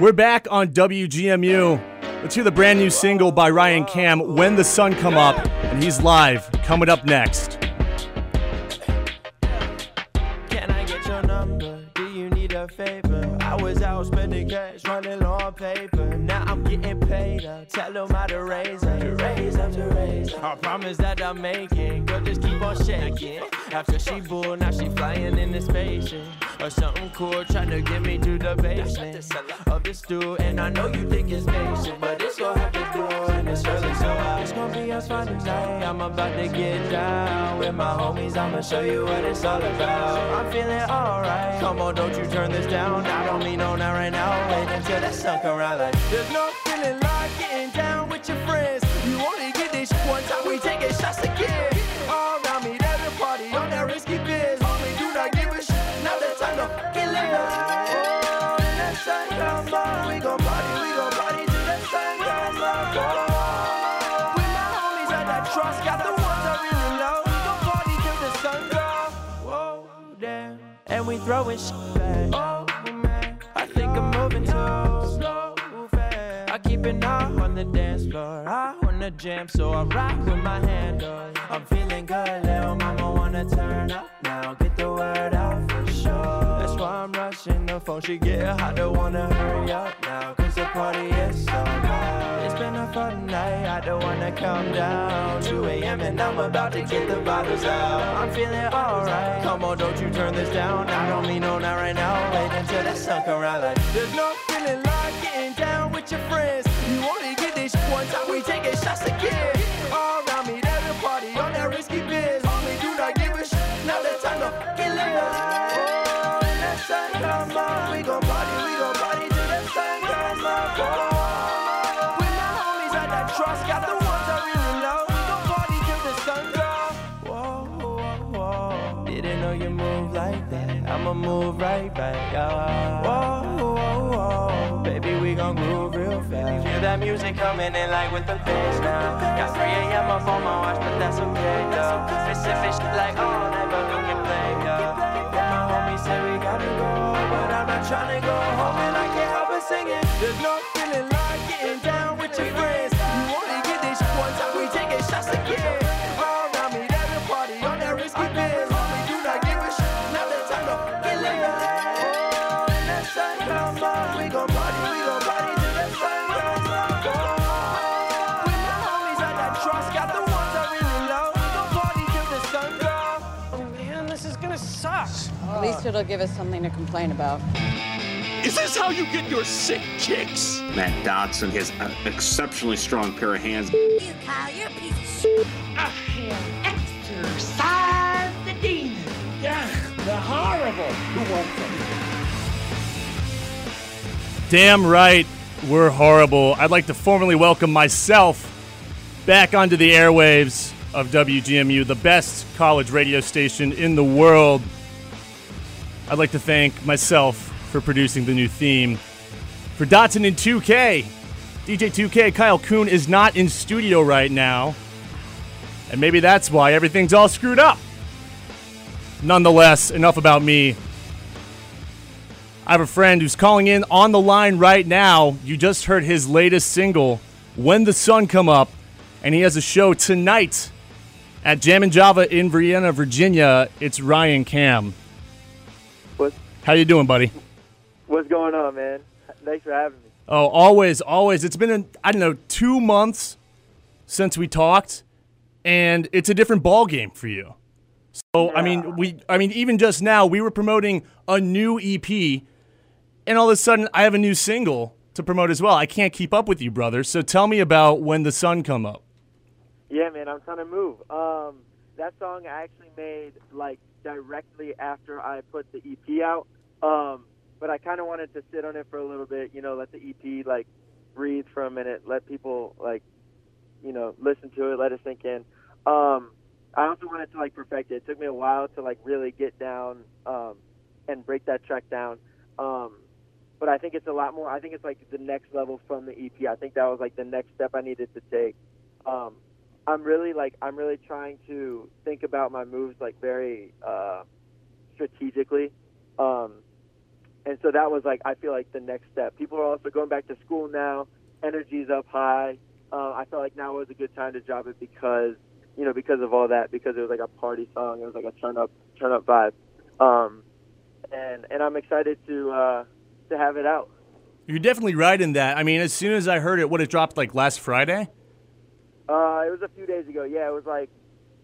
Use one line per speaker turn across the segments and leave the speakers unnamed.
We're back on WGMU. Let's hear the brand new single by Ryan Cam, When the Sun Come Up, and he's live, coming up next.
Can I get your number? Do you need a favor? I was out spending cash, running on paper. Now I'm getting paid up. Tell them how to raise up, to raise up, to raise up. I promise that I'm making. Girl, just keep on shaking. After she bull, now she flying in the spaceship. Or something cool, trying to get me to the basement of the stool. And I know you think it's basic, but it's gonna have to do. And it's early, so it's gonna be us fun tonight. I'm about to get down with my homies. I'ma show you what it's all about. I'm feeling alright. Come on, don't you turn this down. I don't mean no, not right now. Wait until the sun come around. Like there's no feeling like getting down with your friends. You only get this one time. We taking shots again. All around me, there's a party on that risky biz. Homie, do not give a shit. Now that time to fucking live. Oh, when that sun come up, we gon' party till the sun comes up. Oh, with my homies at that trust, got the ones I really love. We gon' party till the sun goes. Whoa, damn, and we throwing shit back. Oh man, I think I'm moving too slow, fast. I keep an eye on the dance floor. I wanna jam, so I rock with my hand on. I'm feeling good, little mama wanna turn up now. Get the word out for sure. That's why I'm rushing the phone. She get hot, don't wanna hurry up now. Cause the party is so loud. It's been a fun night, I don't wanna come down. 2 a.m. and I'm about to get the bottles out. I'm feeling alright. Come on, don't you turn this down. I don't mean no, not right now. Wait until the sun come around. Like there's no feeling like getting down with your friends. You only get this one time. We taking shots again. All around me, there's a party on that risky biz. Homie, do not give a shit. Now that time to fucking live. Oh, when that sun come up, we gon' party till the sun come up. Oh, with my homies at that trust, got the ones I really love. We gon' party till the sun goes. Whoa, whoa, whoa. Didn't know you move like that. I'ma move right back. Whoa, whoa, whoa. Baby, we gon' groove real fast. Feel that music coming in like with the bass now. Got 3 a.m. up on my watch, but that's okay, though. Specific shit like all night, but we can play, yeah. My homies say we gotta go, but I'm not tryna go home and I can't help but singing. There's no feeling like getting down with your friends. You only get this one time. We taking shots again. All around me, there's a party on that risky biz. Homie, do not give a shit. Now that time to fucking live. Oh, when that sun come up, we gon' party till the sun comes up. Oh, with my homies at that trust, got the ones I really love. We gon' party till the sun goes.
Oh man, this is gonna suck.
At least it'll give us something to complain about.
Is this how you get your sick chicks?
Matt Dotson has an exceptionally strong pair of hands.
You, Kyle, you're a piece of shit.
I have exorcised the demon. Yeah, the horrible. Who wants it?
Damn right, we're horrible. I'd like to formally welcome myself back onto the airwaves of WGMU, the best college radio station in the world. I'd like to thank myself for producing the new theme. For Dotson in 2K, DJ 2K, Kyle Kuhn is not in studio right now. And maybe that's why everything's all screwed up. Nonetheless, enough about me. I have a friend who's calling in on the line right now. You just heard his latest single, When the Sun Come Up, and he has a show tonight at Jammin' Java in Vienna, Virginia. It's Ryan Cam. How you doing, buddy?
What's going on, man? Thanks for having me.
Oh, always. It's been, 2 months since we talked, and it's a different ball game for you. So, yeah. Even just now, we were promoting a new EP, and all of a sudden, I have a new single to promote as well. I can't keep up with you, brother. So tell me about When the Sun Come Up.
Yeah, man, I'm trying to move. That song I actually made, directly after I put the EP out. But I kind of wanted to sit on it for a little bit, let the EP, breathe for a minute, let people, listen to it, let it sink in. I also wanted to, perfect it. It took me a while to, really get down and break that track down. But I think it's a lot more. I think it's, the next level from the EP. I think that was, the next step I needed to take. I'm really trying to think about my moves, very strategically. And so that was like, I feel like the next step. People are also going back to school now. Energy's up high. I felt like now was a good time to drop it because, you know, because of all that, because it was like a party song. It was like a turn up vibe. And I'm excited to have it out.
You're definitely right in that. I mean, as soon as I heard it, it dropped like last Friday?
It was a few days ago. Yeah, it was like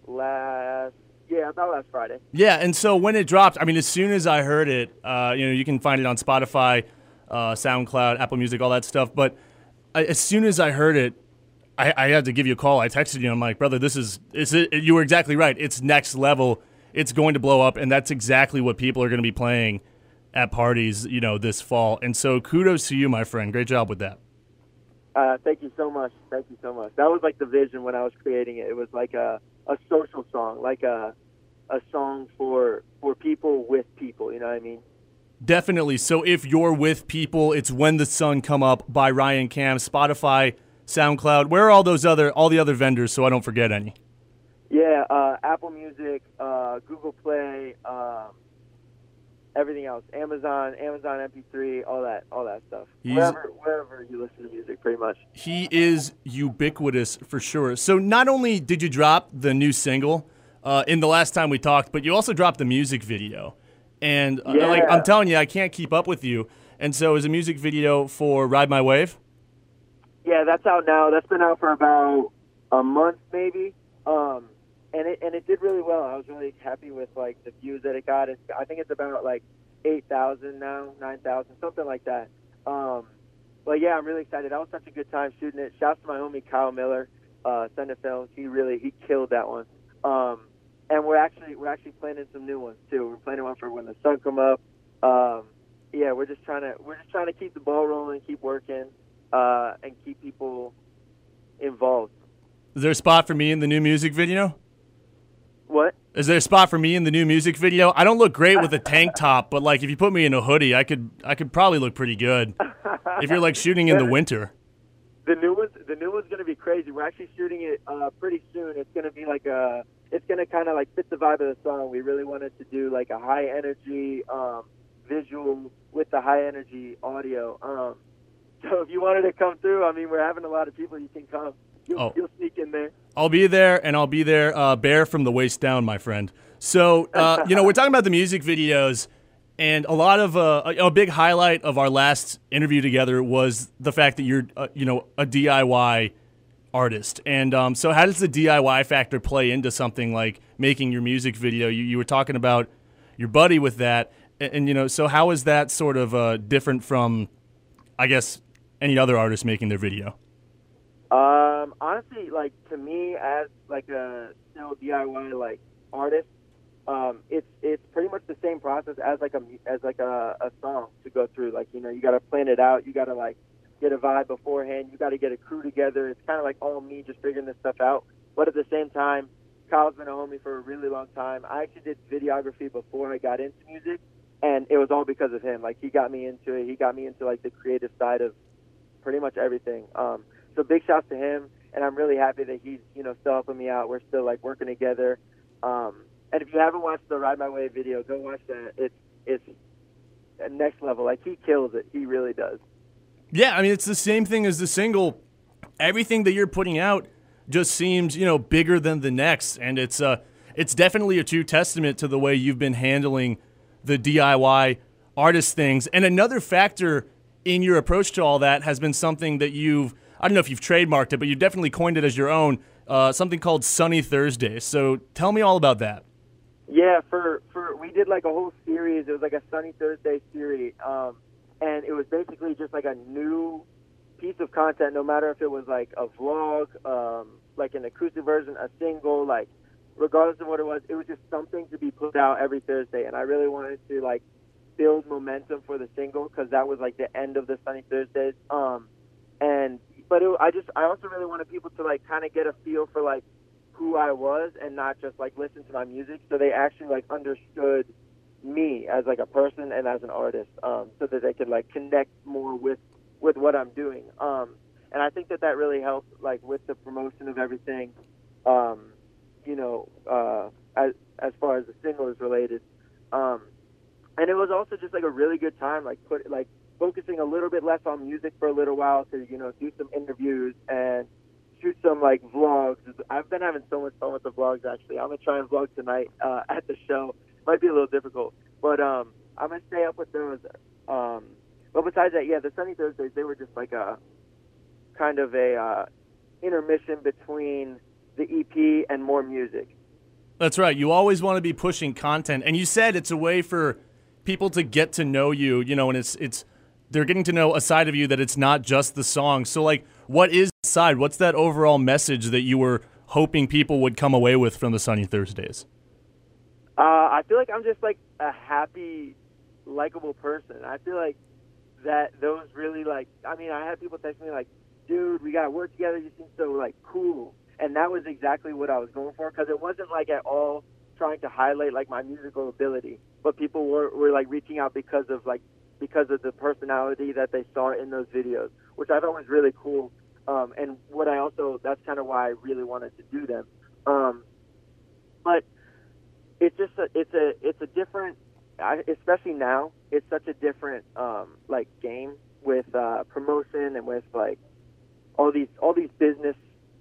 about last Friday.
Yeah, and so when it dropped, I mean, as soon as I heard it, you can find it on Spotify, SoundCloud, Apple Music, all that stuff. But as soon as I heard it, I had to give you a call. I texted you. I'm like, brother, you were exactly right. It's next level. It's going to blow up, and that's exactly what people are going to be playing at parties, this fall. And so kudos to you, my friend. Great job with that.
Thank you so much. Thank you so much. That was like the vision when I was creating it. It was like a social song, like a song for people with people, you know what I mean?
Definitely. So if you're with people, it's When the Sun Come Up by Ryan Kam, Spotify, SoundCloud. Where are all the other vendors so I don't forget any?
Yeah, Apple Music, Google Play, everything else. Amazon MP3, all that stuff. Wherever you listen to music, pretty much.
He is ubiquitous for sure. So not only did you drop the new single in the last time we talked, but you also dropped the music video. And I'm telling you, I can't keep up with you. And so is a music video for Ride My Wave?
Yeah, that's out now. That's been out for about a month maybe. And it did really well. I was really happy with like the views that it got. I think it's about like 8,000 now, 9,000, something like that. But yeah, I'm really excited. That was such a good time shooting it. Shouts to my homie Kyle Miller, Send Films. He killed that one. And we're actually planning some new ones too. We're planning one for When the Sun Come Up. Yeah, we're just trying to keep the ball rolling, keep working, and keep people involved.
Is there a spot for me in the new music video?
What?
Is there a spot for me in the new music video? I don't look great with a tank top, but like if you put me in a hoodie, I could probably look pretty good. If you're like shooting in the winter.
The new one's gonna be crazy. We're actually shooting it pretty soon. It's gonna be like it's gonna kind of like fit the vibe of the song. We really wanted to do like a high energy visual with the high energy audio. So if you wanted to come through, I mean, we're having a lot of people. You can come. You'll sneak in there.
I'll be there, and I'll be there bare from the waist down, my friend. So, we're talking about the music videos, and a lot of a big highlight of our last interview together was the fact that you're, a DIY artist. And so how does the DIY factor play into something like making your music video? You were talking about your buddy with that, and so how is that sort of different from, I guess, any other artist making their video?
Honestly, like to me, as like a still DIY like artist, it's pretty much the same process as like a song to go through. Like you got to plan it out. You got to like get a vibe beforehand. You got to get a crew together. It's kind of like all me just figuring this stuff out. But at the same time, Kyle's been a homie for a really long time. I actually did videography before I got into music, and it was all because of him. Like he got me into it. He got me into like the creative side of pretty much everything. So big shouts to him, and I'm really happy that he's, still helping me out. We're still like working together. And if you haven't watched the Ride My Wave video, go watch that. It's next level. Like he kills it. He really does.
Yeah, I mean it's the same thing as the single. Everything that you're putting out just seems, bigger than the next, and it's definitely a true testament to the way you've been handling the DIY artist things. And another factor in your approach to all that has been something that I don't know if you've trademarked it, but you definitely coined it as your own, something called Sunny Thursday. So tell me all about that.
Yeah, we did like a whole series. It was like a Sunny Thursday series, and it was basically just like a new piece of content, no matter if it was like a vlog, like an acoustic version, a single, like regardless of what it was just something to be put out every Thursday. And I really wanted to like build momentum for the single because that was like the end of the Sunny Thursdays. I also really wanted people to like kind of get a feel for like who I was and not just like listen to my music, so they actually like understood me as like a person and as an artist, so that they could like connect more with what I'm doing. And I think that really helped like with the promotion of everything, as far as the single is related. And it was also just like a really good time, like focusing a little bit less on music for a little while to, do some interviews and shoot some like vlogs. I've been having so much fun with the vlogs, actually. I'm going to try and vlog tonight at the show. Might be a little difficult, but I'm going to stay up with those. But besides that, yeah, the Sunny Thursdays, they were just like a kind of a intermission between the EP and more music.
That's right. You always want to be pushing content. And you said it's a way for people to get to know you, and it's they're getting to know a side of you that it's not just the song. So, like, what is the side? What's that overall message that you were hoping people would come away with from the Sunny Thursdays?
I feel like I'm just, like, a happy, likable person. I feel like that those really, like, I had people text me, like, dude, we got to work together. You seem so, like, cool. And that was exactly what I was going for, because it wasn't, like, at all trying to highlight, like, my musical ability. But people were like, reaching out because of the personality that they saw in those videos, which I thought was really cool. And that's kind of why I really wanted to do them. But it's just it's a different, especially now, it's such a different like game with promotion and with like all these business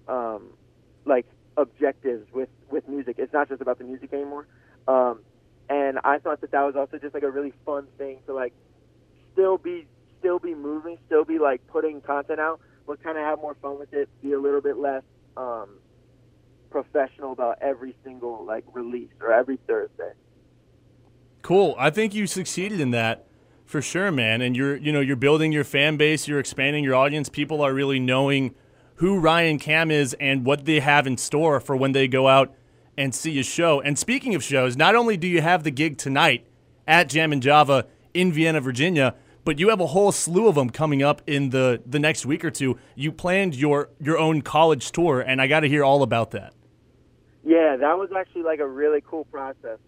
like objectives with music. It's not just about the music anymore. And I thought that was also just like a really fun thing to like still be moving, still be like putting content out, but kind of have more fun with it, be a little bit less professional about every single like release or every Thursday.
Cool. I think you succeeded in that for sure, man. And you're building your fan base, you're expanding your audience. People are really knowing who Ryan Kam is and what they have in store for when they go out and see a show. And speaking of shows, not only do you have the gig tonight at Jammin' Java in Vienna, Virginia, but you have a whole slew of them coming up in the next week or two. You planned your own college tour, and I got to hear all about that.
Yeah, that was actually like a really cool process.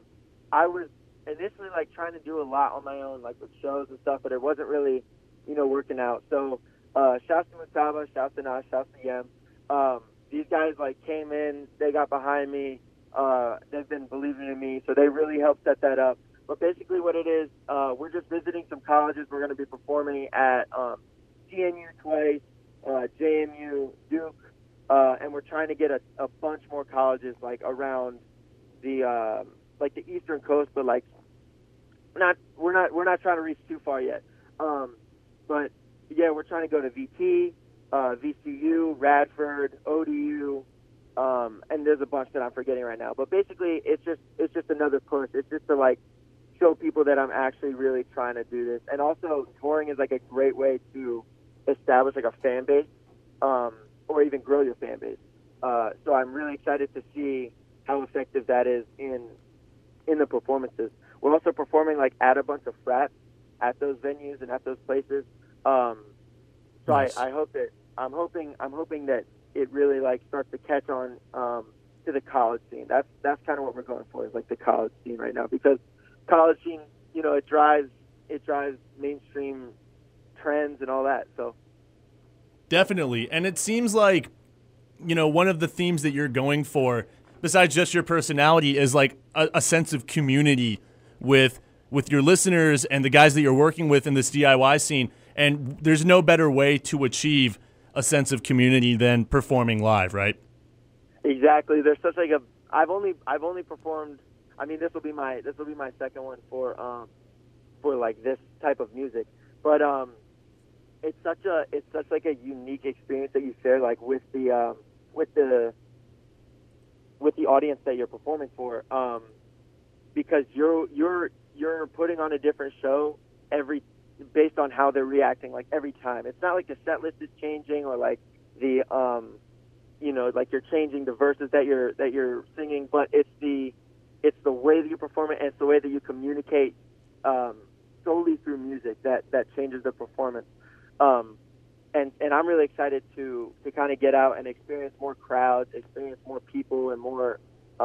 I was initially like trying to do a lot on my own, like with shows and stuff, but it wasn't really, working out. So shouts to Masaba, shouts to Nash, shouts to Yem. These guys like came in, they got behind me, they've been believing in me, so they really helped set that up. But basically what it is, we're just visiting some colleges. We're going to be performing at CNU twice, JMU, Duke, and we're trying to get a bunch more colleges like around the like the Eastern Coast, but like we're not trying to reach too far yet. But yeah, we're trying to go to VT, VCU, Radford, ODU, and there's a bunch that I'm forgetting right now. But basically, it's just another push. It's just to like show people that I'm actually really trying to do this. And also, touring is like a great way to establish like a fan base, or even grow your fan base. So I'm really excited to see how effective that is in the performances. We're also performing like at a bunch of frats at those venues and at those places. So nice. I'm hoping that it really like starts to catch on to the college scene. That's kind of what we're going for, is like the college scene right now, because college scene, it drives mainstream trends and all that. So
definitely. And it seems like, one of the themes that you're going for, besides just your personality, is like a sense of community with your listeners and the guys that you're working with in this DIY scene. And there's no better way to achieve a sense of community than performing live, right?
Exactly. There's such like I've only performed. I mean, this will be my second one for like this type of music. But it's such like a unique experience that you share like with the audience that you're performing for, because you're putting on a different show based on how they're reacting like every time. It's not like the set list is changing or like the like you're changing the verses that you're singing, but it's the way that you perform it, and it's the way that you communicate solely through music that changes the performance. And I'm really excited to kind of get out and experience more crowds, experience more people, and more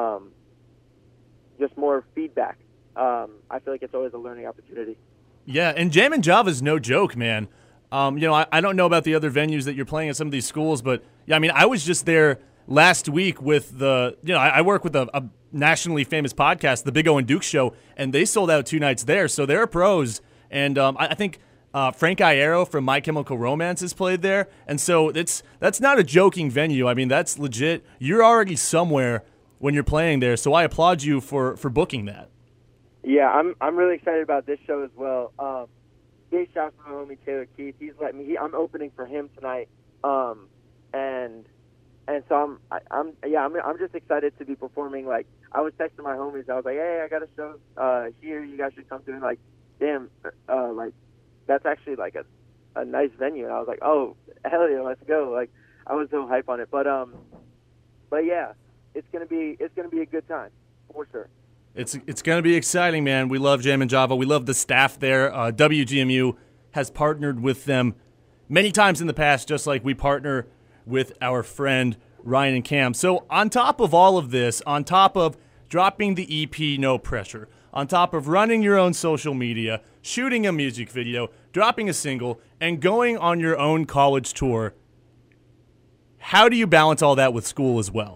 just more feedback. I feel like it's always a learning opportunity.
Yeah, and Jammin' Java is no joke, man. I don't know about the other venues that you're playing at some of these schools, but yeah, I mean, I was just there last week with I work with a nationally famous podcast, the Big O and Duke Show, and they sold out 2 nights there. So they're pros. And I think Frank Iero from My Chemical Romance has played there. And so that's not a joking venue. I mean, that's legit. You're already somewhere when you're playing there. So I applaud you for booking that.
Yeah, I'm really excited about this show as well. Big shout out to my homie Taylor Keith. He's let me. I'm opening for him tonight. And so I'm just excited to be performing. Like, I was texting my homies. I was like, hey, I got a show here. You guys should come to it. Like, damn, like that's actually like a nice venue. And I was like, oh, hell yeah, let's go. Like, I was so hype on it. But yeah, it's gonna be a good time for sure.
It's going to be exciting, man. We love Jam and Java. We love the staff there. WGMU has partnered with them many times in the past, just like we partner with our friend Ryan and Cam. So on top of all of this, on top of dropping the EP No Pressure, on top of running your own social media, shooting a music video, dropping a single, and going on your own college tour, how do you balance all that with school as well?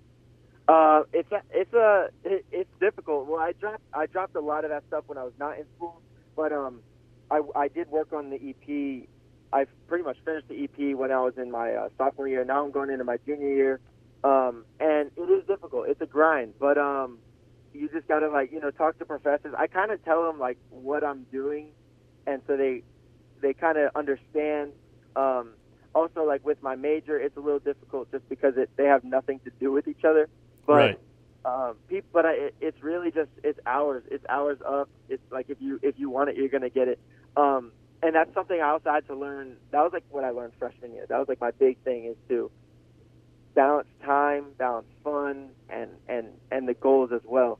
It's difficult. Well, I dropped a lot of that stuff when I was not in school, but I did work on the EP. I pretty much finished the EP when I was in my sophomore year. Now I'm going into my junior year, and it is difficult. It's a grind, but you just gotta talk to professors. I kind of tell them like what I'm doing, and so they kind of understand. Also, like with my major, it's a little difficult just because they have nothing to do with each other. But
right.
It's really just it's hours up. It's like if you want it, you're gonna get it. And that's something I also had to learn. That was like what I learned freshman year. That was like my big thing, is to balance time, balance fun, and the goals as well.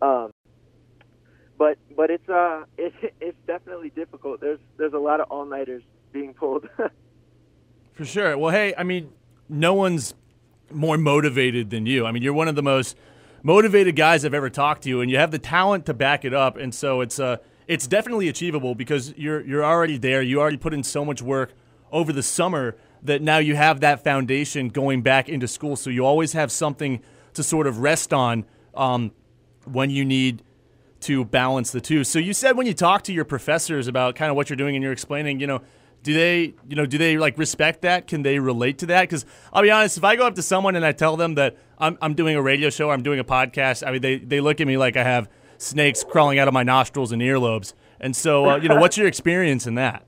But it's definitely difficult. There's a lot of all-nighters being pulled.
For sure. Well, hey, I mean, no one's more motivated than you. I mean, you're one of the most motivated guys I've ever talked to, and you have the talent to back it up. And so it's definitely achievable because you're already there. You already put in so much work over the summer that now you have that foundation going back into school. So you always have something to sort of rest on when you need to balance the two. So you said when you talk to your professors about kind of what you're doing and you're explaining, do they like respect that? Can they relate to that? Because I'll be honest, if I go up to someone and I tell them that I'm doing a radio show, or I'm doing a podcast, I mean, they look at me like I have snakes crawling out of my nostrils and earlobes. And so, what's your experience in that?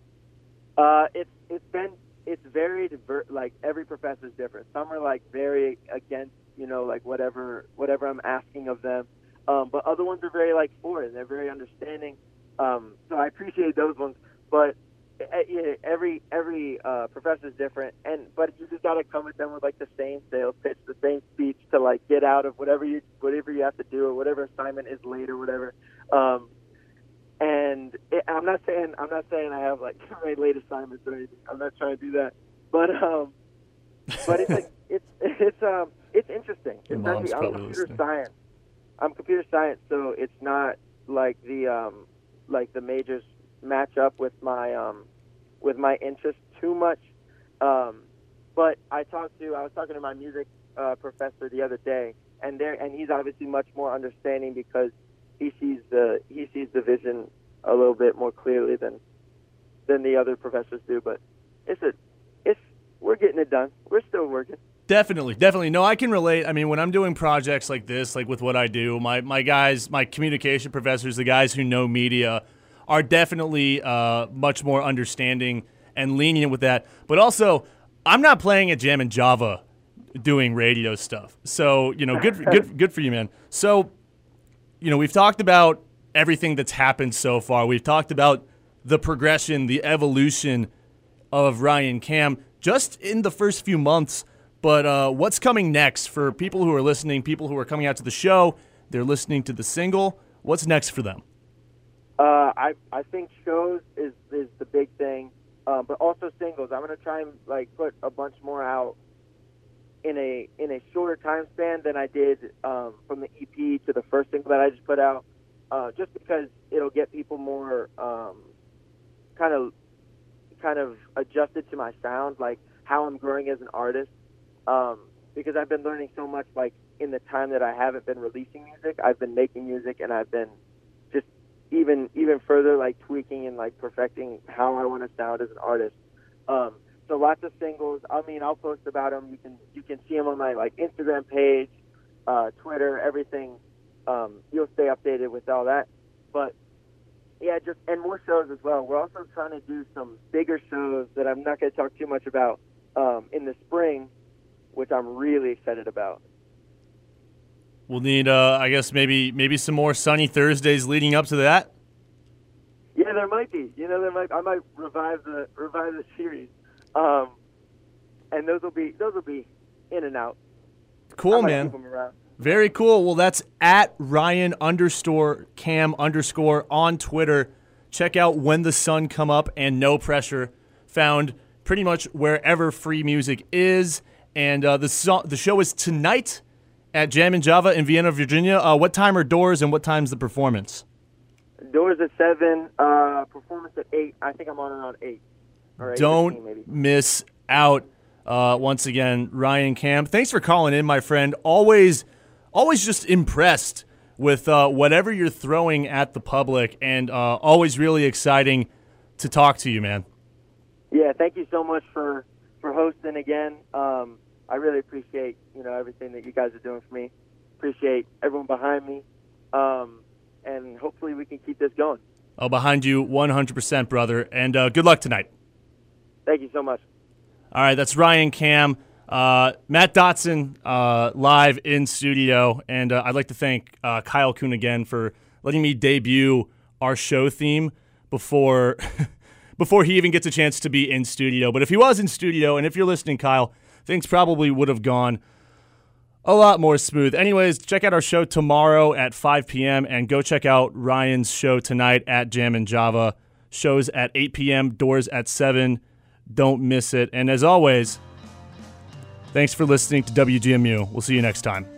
It's very diverse. Like, every professor is different. Some are like very against, like whatever I'm asking of them. But other ones are very like for it, and they're very understanding. So I appreciate those ones. But every professor is different, but you just gotta come at them with like the same sales pitch, the same speech to like get out of whatever you have to do or whatever assignment is late or whatever. I'm not saying I have like very late assignments or anything. I'm not trying to do that, but it's like it's interesting. Especially I'm computer science. I'm computer science, so it's not like the majors match up with my interest too much. But I was talking to my music professor the other day, and he's obviously much more understanding because he sees the vision a little bit more clearly than the other professors do. But we're getting it done. We're still working.
Definitely. No, I can relate. I mean, when I'm doing projects like this, like with what I do, my guys, my communication professors, the guys who know media, are definitely much more understanding and lenient with that. But also, I'm not playing at Jam and Java doing radio stuff. So, good for you, man. So, we've talked about everything that's happened so far. We've talked about the progression, the evolution of Ryan Cam just in the first few months. But what's coming next for people who are listening, people who are coming out to the show, they're listening to the single? What's next for them?
I think shows is the big thing, but also singles. I'm gonna try and like put a bunch more out in a shorter time span than I did from the EP to the first single that I just put out, just because it'll get people more kind of adjusted to my sound, like how I'm growing as an artist. because I've been learning so much, like, in the time that I haven't been releasing music. I've been making music, and I've been just even further, like, tweaking and, like, perfecting how I want to sound as an artist. So lots of singles. I mean, I'll post about them. You can see them on my, like, Instagram page, Twitter, everything. You'll stay updated with all that. But yeah, and more shows as well. We're also trying to do some bigger shows that I'm not going to talk too much about in the spring, which I'm really excited about.
We'll need, I guess, maybe some more sunny Thursdays leading up to that.
Yeah, there might be. I might revive the series, and those will be in and out.
Cool, man. Very cool. Well, that's at Ryan_Cam_ on Twitter. Check out When the Sun Come Up and No Pressure, found pretty much wherever free music is. And the show is tonight at Jam and Java in Vienna, Virginia. What time are doors and what time's the performance?
Doors at 7, performance at 8. I think I'm on around 8. Or 8:15
Don't
maybe.
miss out. Once again, Ryan Cam, thanks for calling in, my friend. Always just impressed with whatever you're throwing at the public, and always really exciting to talk to you, man.
Yeah, thank you so much for hosting again. I really appreciate everything that you guys are doing for me. Appreciate everyone behind me, and hopefully we can keep this going.
Oh, behind you 100%, brother, and good luck tonight.
Thank you so much.
All right, that's Ryan Cam. Matt Dotson live in studio, and I'd like to thank Kyle Kuhn again for letting me debut our show theme before he even gets a chance to be in studio. But if he was in studio, and if you're listening, Kyle, things probably would have gone a lot more smooth. Anyways, check out our show tomorrow at 5 p.m. and go check out Ryan's show tonight at Jam and Java. Shows at 8 p.m., doors at 7. Don't miss it. And as always, thanks for listening to WGMU. We'll see you next time.